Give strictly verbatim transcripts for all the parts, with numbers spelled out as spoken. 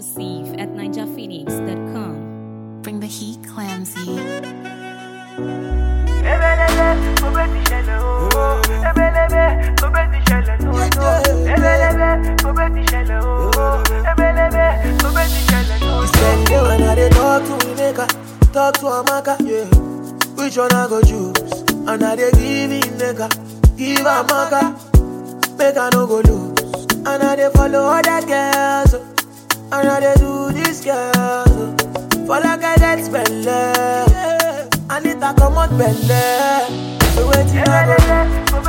exclusive at ninja phoenix dot com. Bring the heat, Clamsy. When I dey talk to Ineka, talk to Amaka, yeah. Which one I go choose? And I dey give Ineka, give Amaka, make I no go lose. And I dey follow other girls, oh. And I dey do this girl, oh. For like I get spell, yeah. I need to come out belle. So waiting I go do.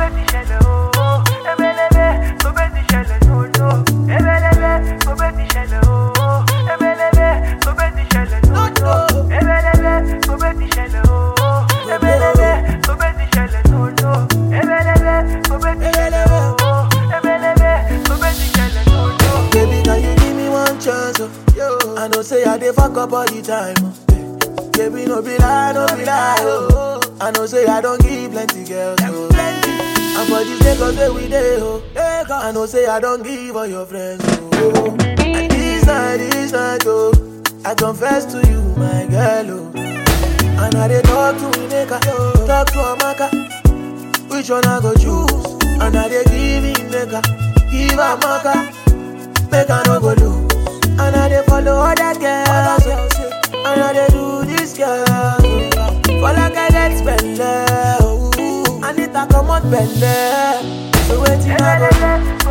Baby, can you give me one chance? Oh? Yo, I know say I dey fuck up all the time. Oh. Baby, no be lie, no be lie. Oh. I know say I don't give plenty girls. Oh. And for this Lagos where we dey, oh. I know say I don't give all your friends. Oh. And this night, this night, oh, I confess to you, my girl. Oh. And I dey talk to Ineka, talk to Amaka. Which one I go choose? And I dey give Ineka, give Amaka, make I no go lose. And I dey follow other girls, and I dey do this girl. For like I get spell, oh, I need to come out belle. So waiting I go do.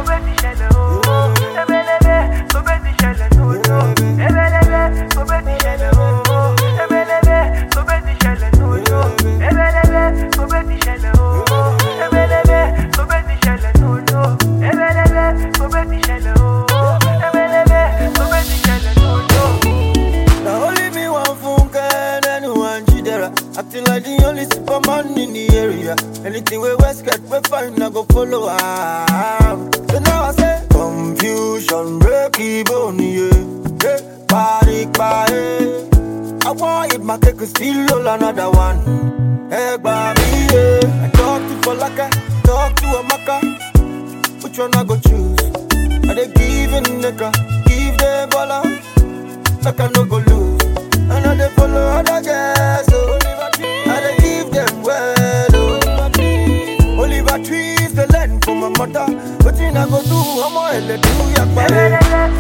Acting like the only superman in the area. Anything we West get, we find, I go follow am. So now I say, confusion, breaky bone, yeah. Hey, party, party. I want it, my cake is still all another one. Hey, baby, yeah. I talk to Falaka, talk to Amaka. Which one I go choose? Are they giving nigga? Give them baller, like I no go lose. And I they follow other girls, so I they give them well, oh. Oliver trees, the land for my mother. But you not go do, I'm all let do ya pare.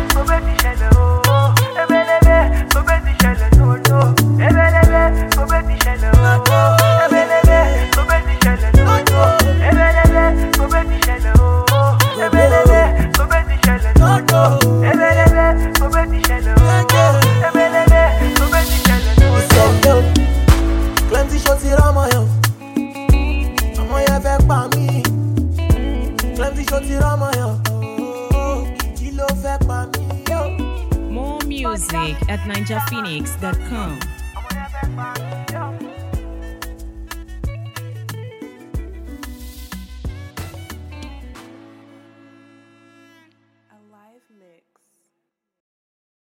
Clemsy shorty rama yo, I'ma ya fẹ́ pa mí. Clemsy shorty rama yo, kí ló fẹ́ pa mí yo. More music at ninja phoenix dot com. I'ma ya fẹ́ pa mí.